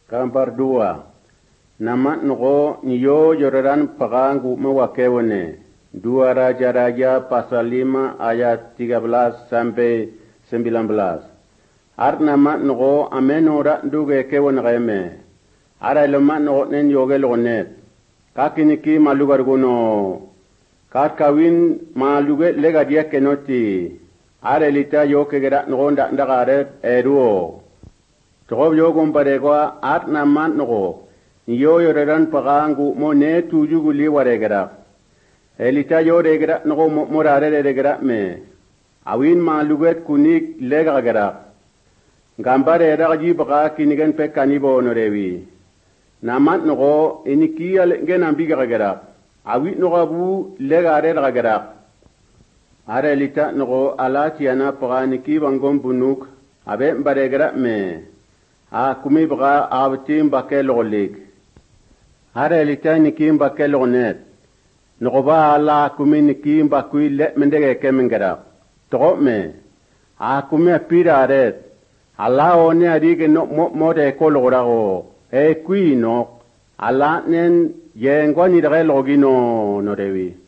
Gambar 2. Nama noko niyo yoraran pagangu mewakewone. 2 Raja-Raja pasal 5 ayat 13 sampai 19. Ar nama noko amenora duge kewon reme. Ara lema noko nen yoge lonet. Kakiniki malugar guno. Kat kawin maluge lega dia kenoti. Ara lita yoke gera noko ndakare eruo. Tokob yogum paregwa at naman noko. Niyo yoreran pagangu mo ne tuju guli waregera. Elita yoregera noko morare regera me. Awin maluget kunik lega gera. Gambare ragaji baka kinigen pekani bo norewi. Naman noko iniki gen ambiga gera. Awin noko bu lega gera. Are elita noko alatiana paganiki bangom bunuk. Abe baregera me. Kumi baka abtim bake lolik. Hare elita nikim bake lonet. Nokoba ala kumi nikim bakui let mendege kemengera. Toko me. Kumi apira aret. Ala one adige no mode kolorago. Kui no. Ala nen yengwa ni dage logino no rewi.